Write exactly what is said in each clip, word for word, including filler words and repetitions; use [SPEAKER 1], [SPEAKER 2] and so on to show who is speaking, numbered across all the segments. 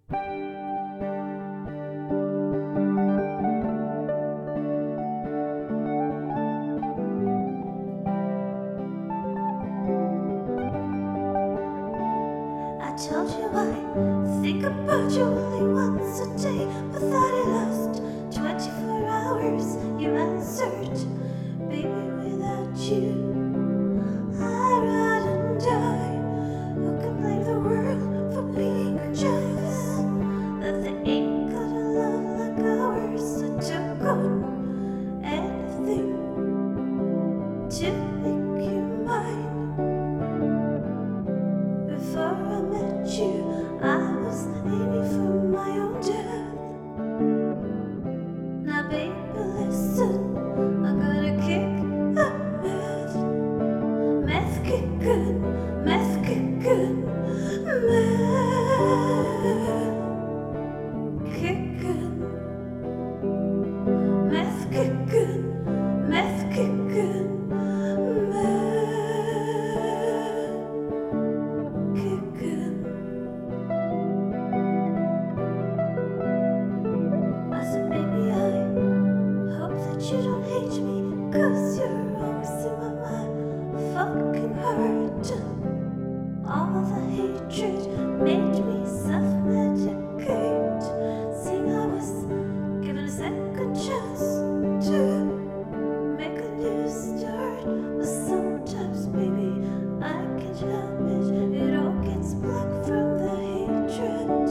[SPEAKER 1] I told you I think about you only once a day, but thought it lost twenty-four hours. You answered, baby, without you I'd rather die. Who can blame the world for being jealous that they ain't got a love like ours? I took on anything to make you mine. Before I met you, I was aiming for my own death. Now, baby, listen, I'm gonna kick a meth. Meth kick good, meth kick good, meth kick good. Meth kick good, meth kick good, meth kick good. I said, baby, I hope that you don't hate me, 'cause you're always in my fucking heart. All the hatred made me self-medicate, seeing I was given a second chance to make a new start. But sometimes, baby, I can't help it, it all gets black from the hatred.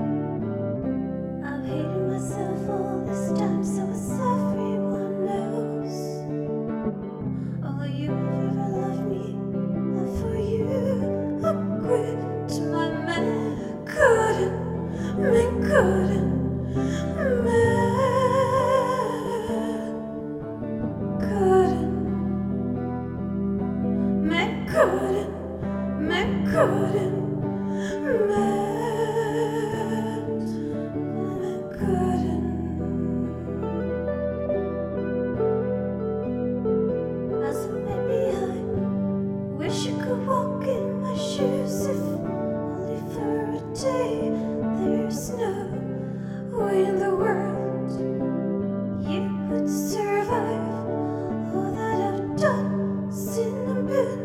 [SPEAKER 1] I've hated myself all this time, so as everyone knows. Although you have ever loved me, and for you I quit. My man couldn't, man couldn't, man couldn't, man couldn't, man couldn't, man couldn't. I said, baby, I wish you could walk in my shoes, if only for a day. There's no way in the world you would survive all that I've done, sin and been.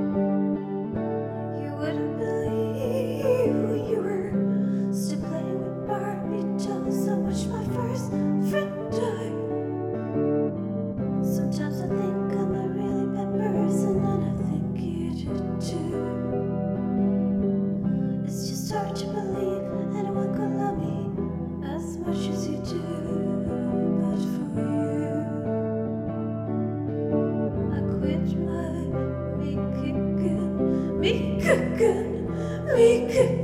[SPEAKER 1] You wouldn't believe who you were, still playing with Barbie dolls. I watched my first friend die. Sometimes I think I'm a really bad person, and I think you do too. It's just hard to believe anyone could love me as much as you do. But for you, I quit my me kicking, me kicking, me kicking.